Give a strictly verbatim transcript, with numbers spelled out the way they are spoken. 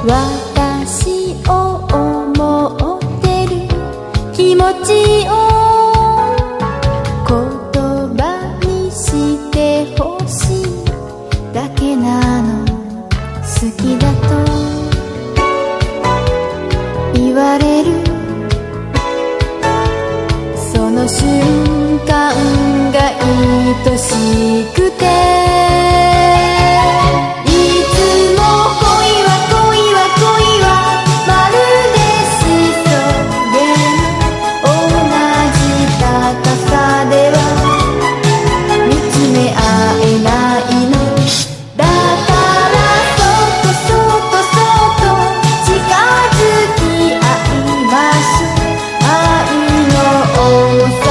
私を思ってる気持ちを言葉にしてほしいだけなの。好きだと言われるその瞬間が愛しくて、いつも恋は恋は恋はまるでシソゲーム、同じ高さでは見つめ合えないの。だからそっとそっとそっと近づき合いましょう。愛の重さ